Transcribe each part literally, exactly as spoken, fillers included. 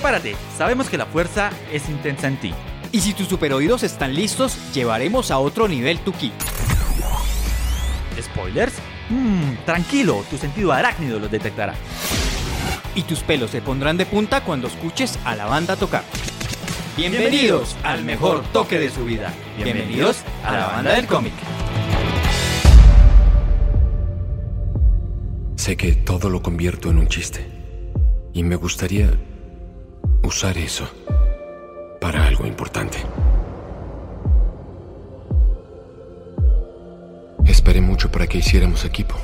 Prepárate, sabemos que la fuerza es intensa en ti. Y si tus superoídos están listos, llevaremos a otro nivel tu ki. ¿Spoilers? Mmm, tranquilo, tu sentido arácnido los detectará. Y tus pelos se pondrán de punta cuando escuches a la banda tocar. Bienvenidos al mejor toque de su vida. Bienvenidos a la banda del cómic. Sé que todo lo convierto en un chiste. Y me gustaría usar eso para algo importante. Esperé mucho para que hiciéramos equipo.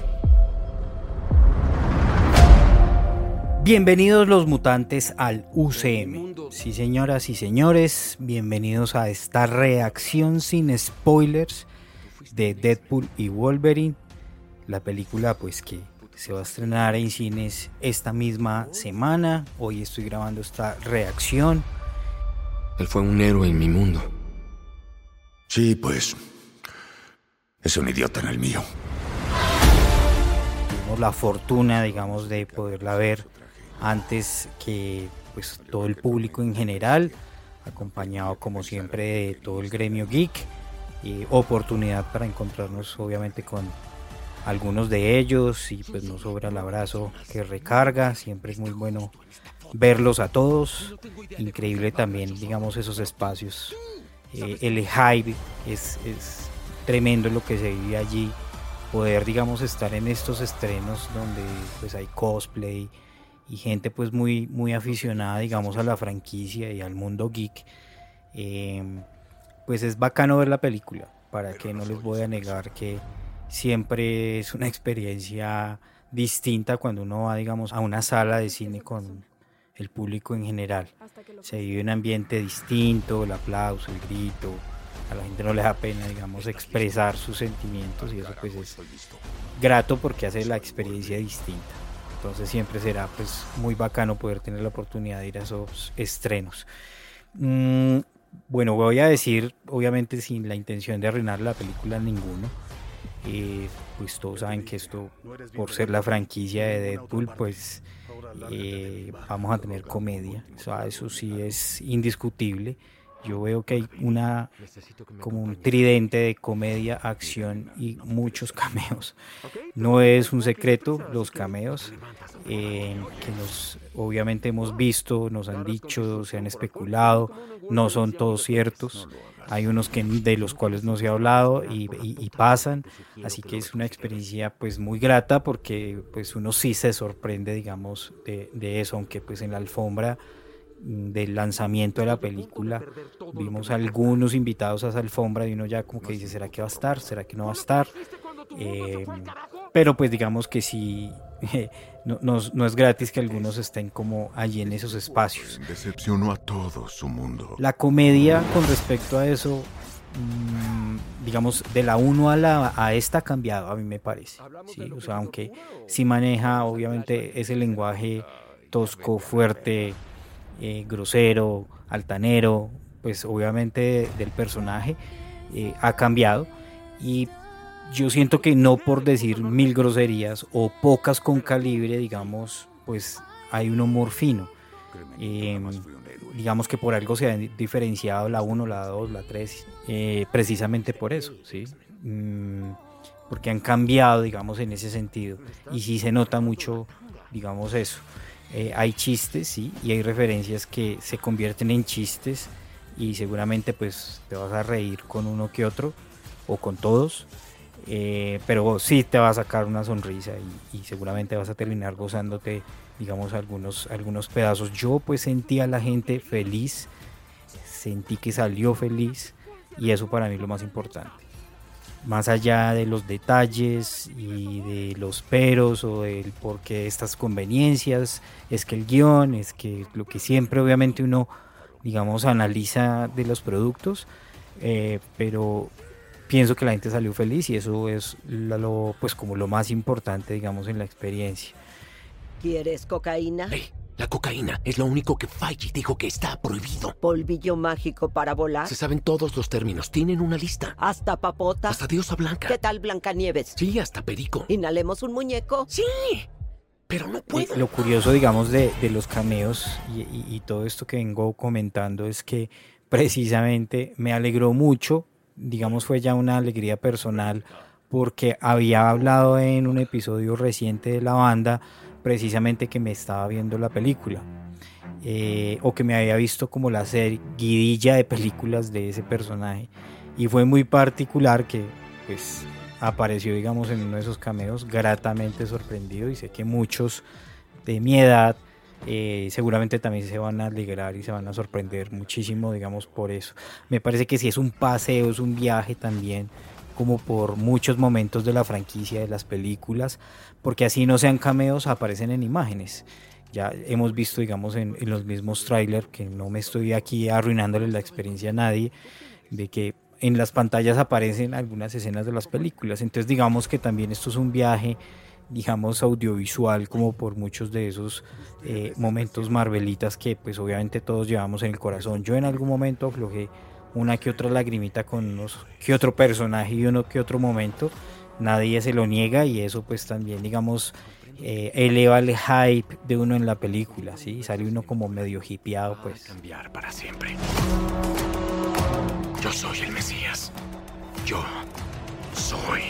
Bienvenidos los mutantes al U C M. Sí, señoras y señores, bienvenidos a esta reacción sin spoilers de Deadpool y Wolverine, la película pues que se va a estrenar en cines esta misma semana. Hoy estoy grabando esta reacción. Él fue un héroe en mi mundo. Sí, pues es un idiota en el mío. Tuvimos la fortuna, digamos, de poderla ver antes que pues todo el público en general, acompañado como siempre de todo el gremio geek, y oportunidad para encontrarnos obviamente con algunos de ellos, y pues nos sobra el abrazo que recarga. Siempre es muy bueno verlos a todos. Increíble también, digamos, esos espacios. Eh, el hype es, es tremendo lo que se vive allí. Poder, digamos, estar en estos estrenos donde pues hay cosplay y gente pues muy, muy aficionada, digamos, a la franquicia y al mundo geek. Eh, pues es bacano ver la película. Para que no les voy a negar que siempre es una experiencia distinta cuando uno va, digamos, a una sala de cine con el público en general. Se vive un ambiente distinto, el aplauso, el grito. A la gente no le da pena, digamos, expresar sus sentimientos, y eso pues es grato porque hace la experiencia distinta. Entonces siempre será pues muy bacano poder tener la oportunidad de ir a esos estrenos. Mm, bueno, voy a decir, obviamente sin la intención de arruinar la película a ninguno. Eh, pues todos saben que esto, por ser la franquicia de Deadpool, pues eh, vamos a tener comedia. O sea, eso sí es indiscutible. Yo veo que hay una como un tridente de comedia, acción y muchos cameos. No es un secreto los cameos eh, que nos obviamente hemos visto, nos han dicho, se han especulado, no son todos ciertos. Hay unos que de los cuales no se ha hablado y, y, y pasan, así que es una experiencia pues muy grata porque pues uno sí se sorprende, digamos, de, de eso, aunque pues en la alfombra del lanzamiento de la película vimos algunos invitados a esa alfombra y uno ya como que dice, ¿será que va a estar? ¿Será que no va a estar? Eh, pero pues digamos que sí, eh, no, no, no es gratis que algunos estén como allí en esos espacios. Decepcionó a todo su mundo. La comedia con respecto a eso, mmm, digamos, de la uno a la a esta ha cambiado, a mí me parece, ¿sí? O sea, aunque sí maneja obviamente ese lenguaje tosco, fuerte, Eh, grosero, altanero, pues obviamente del personaje eh, ha cambiado, y yo siento que no por decir mil groserías o pocas con calibre, digamos, pues hay un humor fino. Eh, digamos que por algo se ha diferenciado la uno, la dos, la tres, eh, precisamente por eso, ¿sí? Mm, porque han cambiado, digamos, en ese sentido, y sí se nota mucho, digamos, eso. Eh, hay chistes, sí, y hay referencias que se convierten en chistes, y seguramente pues te vas a reír con uno que otro o con todos, eh, pero sí te va a sacar una sonrisa, y, y seguramente vas a terminar gozándote, digamos, algunos, algunos pedazos. Yo pues sentí a la gente feliz, sentí que salió feliz, y eso para mí es lo más importante. Más allá de los detalles y de los peros o del por qué estas conveniencias, es que el guión, es que lo que siempre obviamente uno, digamos, analiza de los productos, eh, pero pienso que la gente salió feliz, y eso es lo, pues como lo más importante, digamos, en la experiencia. ¿Quieres cocaína? Hey, la cocaína es lo único que Feige dijo que está prohibido. ¿Polvillo mágico para volar? Se saben todos los términos, tienen una lista. ¿Hasta papota? Hasta diosa blanca. ¿Qué tal Blancanieves? Sí, hasta perico. ¿Inhalemos un muñeco? ¡Sí! pero no Eh, puedo. lo curioso, digamos, de, de los cameos y, y- y todo esto que vengo comentando es que precisamente me alegró mucho, digamos, fue ya una alegría personal, porque había hablado en un episodio reciente de la banda precisamente que me estaba viendo la película. Eh, o que me había visto como la seguidilla de películas de ese personaje, y fue muy particular que pues apareció, digamos, en uno de esos cameos, gratamente sorprendido, y sé que muchos de mi edad eh, seguramente también se van a alegrar y se van a sorprender muchísimo, digamos, por eso. Me parece que sí es un paseo, es un viaje también como por muchos momentos de la franquicia de las películas, porque así no sean cameos, aparecen en imágenes. Ya hemos visto, digamos, en, en los mismos trailers, que no me estoy aquí arruinándole la experiencia a nadie, de que en las pantallas aparecen algunas escenas de las películas. Entonces digamos que también esto es un viaje, digamos, audiovisual, como por muchos de esos eh, momentos marvelitas que pues obviamente todos llevamos en el corazón. Yo en algún momento aflojé una que otra lagrimita con unos que otro personaje y uno que otro momento, nadie se lo niega, y eso pues también, digamos, eh, eleva el hype de uno en la película, ¿sí? Sale uno como medio hipeado, pues. Cambiar para siempre. Yo soy el Mesías. Yo soy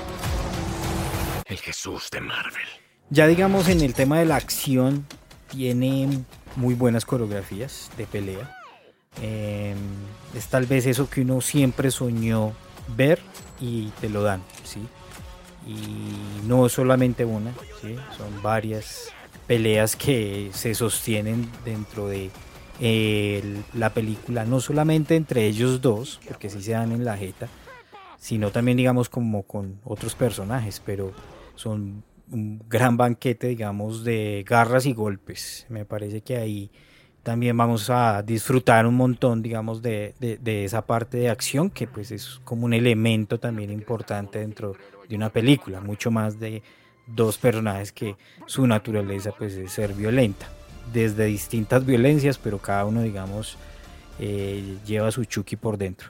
el Jesús de Marvel. Ya digamos en el tema de la acción, tiene muy buenas coreografías de pelea. Eh, es tal vez eso que uno siempre soñó ver y te lo dan, ¿sí? Y no solamente una, ¿sí? Son varias peleas que se sostienen dentro de eh, la película, no solamente entre ellos dos, porque sí se dan en la jeta, sino también, digamos, como con otros personajes, pero son un gran banquete, digamos, de garras y golpes. Me parece que ahí también vamos a disfrutar un montón, digamos, de, de, de esa parte de acción, que pues es como un elemento también importante dentro de una película, mucho más de dos personajes que su naturaleza pues es ser violenta, desde distintas violencias, pero cada uno, digamos, eh, lleva su Chucky por dentro.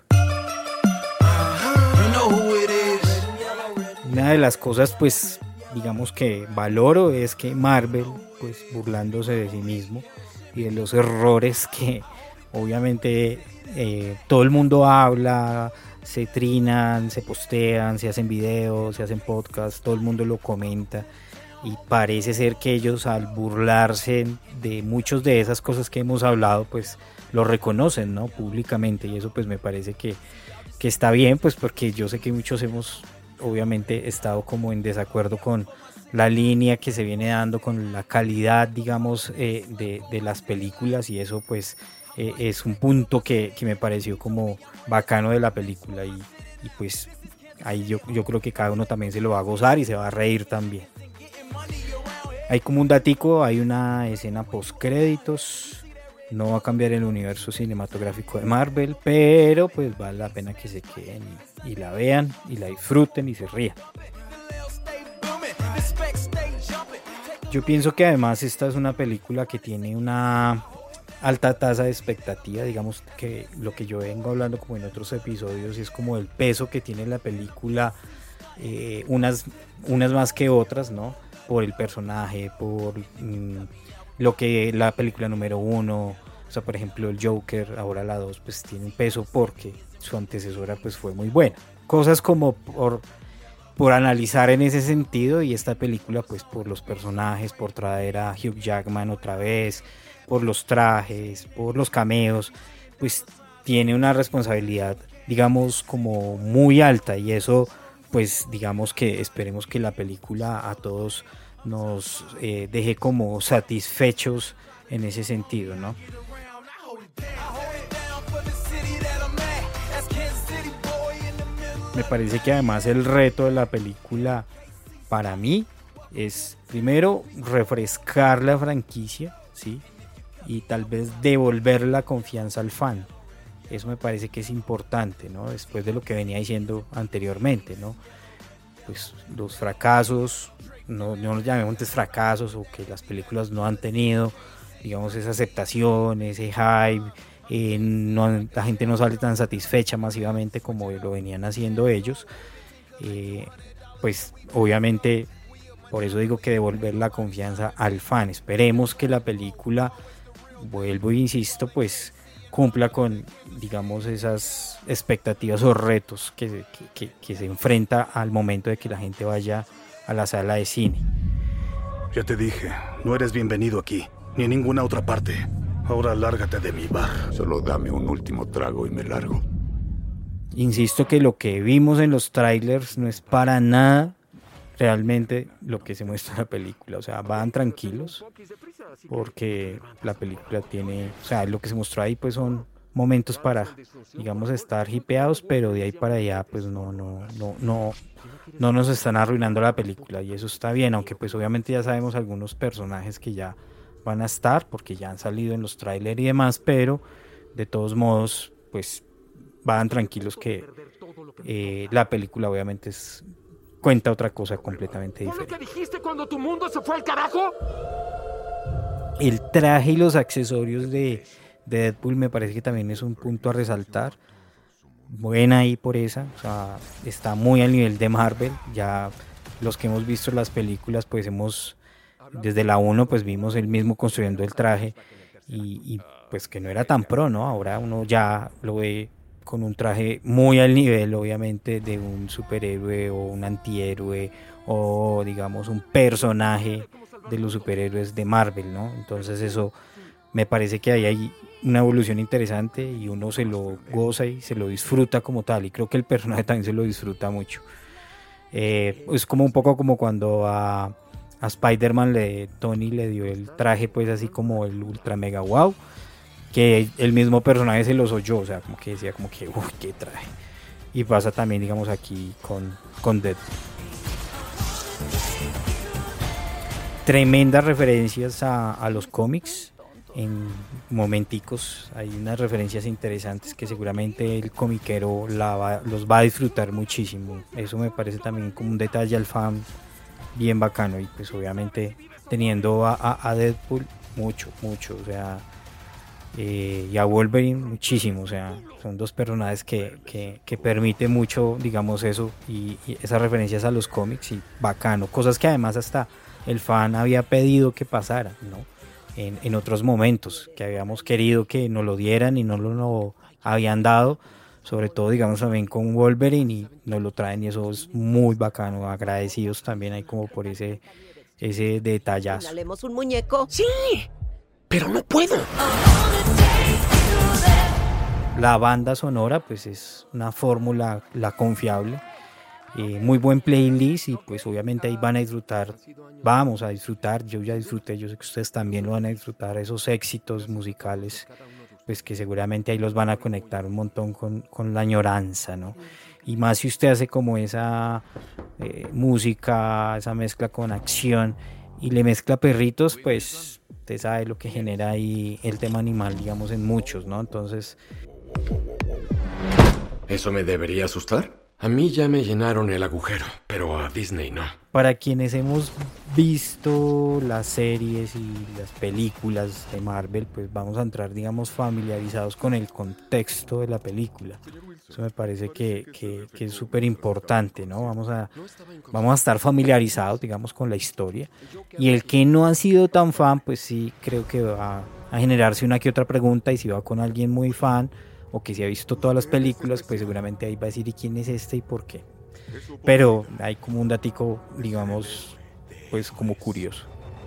Una de las cosas pues digamos que valoro es que Marvel, pues burlándose de sí mismo y de los errores que obviamente eh, todo el mundo habla, se trinan, se postean, se hacen videos, se hacen podcasts, todo el mundo lo comenta, y parece ser que ellos, al burlarse de muchas de esas cosas que hemos hablado, pues lo reconocen, ¿no?, públicamente, y eso pues me parece que, que está bien, pues porque yo sé que muchos hemos obviamente estado como en desacuerdo con la línea que se viene dando, con la calidad, digamos, eh, de, de las películas, y eso pues eh, es un punto que, que me pareció como bacano de la película, y, y pues ahí yo, yo creo que cada uno también se lo va a gozar y se va a reír también. Hay como un datico, hay una escena post créditos, no va a cambiar el universo cinematográfico de Marvel, pero pues vale la pena que se queden y, y la vean y la disfruten y se rían. Yo pienso que además esta es una película que tiene una alta tasa de expectativa, digamos que lo que yo vengo hablando como en otros episodios es como el peso que tiene la película, eh, unas, unas más que otras, ¿no?, por el personaje, por mmm, lo que la película número uno, o sea, por ejemplo el Joker, ahora la dos, pues tiene un peso porque su antecesora pues fue muy buena. Cosas como por, por analizar en ese sentido, y esta película pues por los personajes, por traer a Hugh Jackman otra vez, por los trajes, por los cameos, pues tiene una responsabilidad, digamos, como muy alta, y eso pues digamos que esperemos que la película a todos nos eh, deje como satisfechos en ese sentido, ¿no? Me parece que además el reto de la película para mí es primero refrescar la franquicia, ¿sí?, y tal vez devolver la confianza al fan. Eso me parece que es importante, ¿no?, después de lo que venía diciendo anteriormente, ¿no?, pues los fracasos, no, no los llamemos fracasos, o que las películas no han tenido, digamos, esa aceptación, ese hype, eh, no, la gente no sale tan satisfecha masivamente como lo venían haciendo ellos, eh, pues obviamente por eso digo que devolver la confianza al fan. Esperemos que la película, vuelvo e insisto, pues cumpla con, digamos, esas expectativas o retos que, que, que, que se enfrenta al momento de que la gente vaya a la sala de cine. Ya te dije, no eres bienvenido aquí, ni en ninguna otra parte. Ahora lárgate de mi bar. Solo dame un último trago y me largo. Insisto que lo que vimos en los trailers no es para nada realmente lo que se muestra en la película. O sea, van tranquilos porque la película tiene, o sea, lo que se mostró ahí pues son momentos para, digamos, estar hipeados, pero de ahí para allá pues no, no, no, no, no nos están arruinando la película y eso está bien, aunque pues obviamente ya sabemos algunos personajes que ya van a estar porque ya han salido en los trailers y demás, pero de todos modos pues van tranquilos que eh, la película obviamente es, cuenta otra cosa completamente diferente. ¿Qué dijiste cuando tu mundo se fue al carajo? El traje y los accesorios de, de Deadpool me parece que también es un punto a resaltar. Buena ahí por esa, o sea, está muy al nivel de Marvel. Ya los que hemos visto las películas, pues hemos, desde la uno, pues vimos él mismo construyendo el traje y, y pues que no era tan pro, ¿no? Ahora uno ya lo ve con un traje muy al nivel, obviamente, de un superhéroe o un antihéroe o, digamos, un personaje de los superhéroes de Marvel, ¿no? Entonces eso me parece que ahí hay una evolución interesante y uno se lo goza y se lo disfruta como tal, y creo que el personaje también se lo disfruta mucho. Eh, es como un poco como cuando a, a Spider-Man le, Tony le dio el traje pues así como el ultra mega wow, que el mismo personaje se los oyó, o sea, como que decía como que uy, qué traje. Y pasa también, digamos, aquí con, con Deadpool. Tremendas referencias a, a los cómics. En momenticos hay unas referencias interesantes que seguramente el comiquero la va, los va a disfrutar muchísimo. Eso me parece también como un detalle al fan bien bacano. Y pues obviamente teniendo a, a, a Deadpool mucho, mucho, o sea, eh, y a Wolverine muchísimo, o sea, son dos personajes que, que, que permiten mucho, digamos, eso y, y esas referencias a los cómics y bacano, cosas que además hasta el fan había pedido que pasara, ¿no? En, en otros momentos, que habíamos querido que nos lo dieran y no lo, lo habían dado, sobre todo, digamos, también con Wolverine, y nos lo traen y eso es muy bacano, agradecidos también ahí como por ese, ese detallazo. ¿Regalemos un muñeco? Sí, pero no puedo. La banda sonora, pues es una fórmula, la confiable. Eh, muy buen playlist y pues obviamente ahí van a disfrutar, vamos a disfrutar, yo ya disfruté, yo sé que ustedes también lo van a disfrutar, esos éxitos musicales, pues que seguramente ahí los van a conectar un montón con, con la añoranza, ¿no? Y más si usted hace como esa eh, música, esa mezcla con acción y le mezcla perritos, pues usted sabe lo que genera ahí el tema animal, digamos, en muchos, ¿no? Entonces... ¿Eso me debería asustar? A mí ya me llenaron el agujero, pero a Disney no. Para quienes hemos visto las series y las películas de Marvel, pues vamos a entrar, digamos, familiarizados con el contexto de la película. Eso me parece que, que, que es súper importante, ¿no? Vamos a, vamos a estar familiarizados, digamos, con la historia. Y el que no ha sido tan fan, pues sí creo que va a generarse una que otra pregunta, y si va con alguien muy fan o que si ha visto todas las películas, pues seguramente ahí va a decir ¿y quién es este y por qué? Pero hay como un datico, digamos, pues como curioso.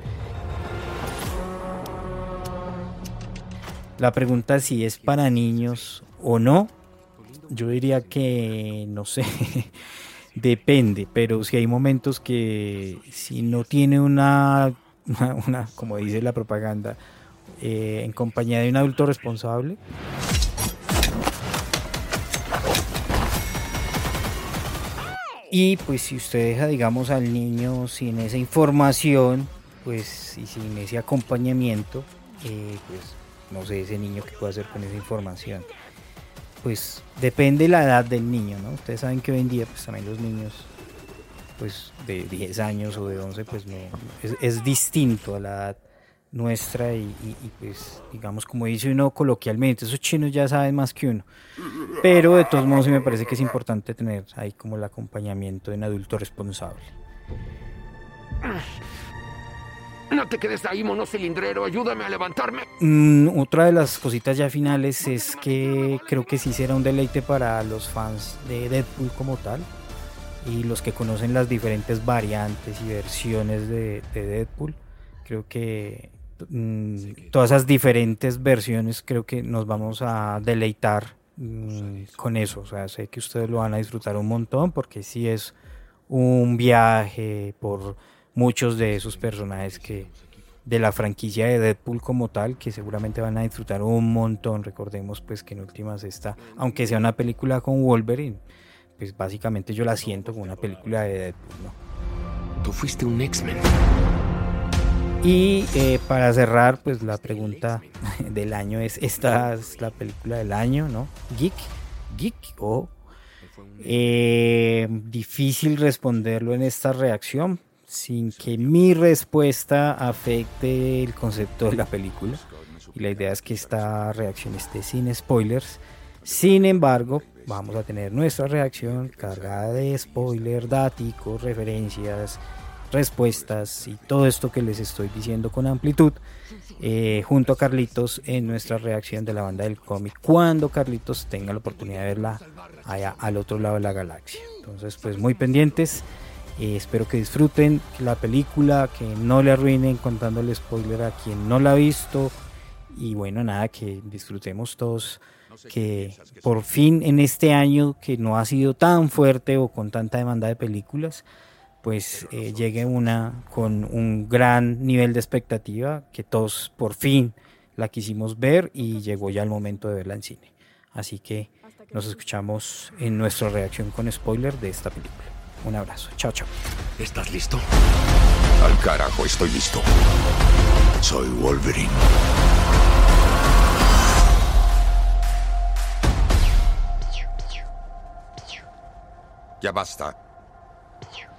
La pregunta es si es para niños o no. Yo diría que no sé, depende, pero si hay momentos que si no tiene una, una, una como dice la propaganda, eh, en compañía de un adulto responsable, y pues si usted deja, digamos, al niño sin esa información, pues y sin ese acompañamiento, eh, pues no sé, ese niño qué puede hacer con esa información. Pues depende de la edad del niño, ¿no? Ustedes saben que hoy en día pues también los niños pues de diez años o de once pues no, es, es distinto a la edad nuestra y, y, y pues digamos, como dice uno coloquialmente, esos chinos ya saben más que uno, pero de todos modos sí me parece que es importante tener ahí como el acompañamiento de un adulto responsable. No te quedes ahí, mono cilindrero. Ayúdame a levantarme. Mm, otra de las cositas ya finales es que creo que sí será un deleite para los fans de Deadpool como tal y los que conocen las diferentes variantes y versiones de, de Deadpool. Creo que mm, todas esas diferentes versiones creo que nos vamos a deleitar mm, con eso. O sea, sé que ustedes lo van a disfrutar un montón porque sí es un viaje por muchos de esos personajes que de la franquicia de Deadpool como tal, que seguramente van a disfrutar un montón. Recordemos pues que en últimas esta, aunque sea una película con Wolverine, pues básicamente yo la siento como una película de Deadpool, ¿no? Tú fuiste un X-Men. Y eh, para cerrar, pues la pregunta del año es, esta es la película del año, ¿no? Geek, Geek o eh, difícil responderlo en esta reacción sin que mi respuesta afecte el concepto de la película, y la idea es que esta reacción esté sin spoilers. Sin embargo, vamos a tener nuestra reacción cargada de spoiler, dáticos, referencias, respuestas y todo esto que les estoy diciendo con amplitud, eh, junto a Carlitos en nuestra reacción de la banda del cómic, cuando Carlitos tenga la oportunidad de verla allá al otro lado de la galaxia. Entonces pues muy pendientes. Eh, espero que disfruten la película, que no le arruinen contándole spoiler a quien no la ha visto, y bueno, nada, que disfrutemos todos, que por fin en este año que no ha sido tan fuerte o con tanta demanda de películas, pues eh, llegue una con un gran nivel de expectativa, que todos por fin la quisimos ver y llegó ya el momento de verla en cine. Así que nos escuchamos en nuestra reacción con spoiler de esta película. Un abrazo, chao, chao. ¿Estás listo? Al carajo, estoy listo. Soy Wolverine. Ya basta.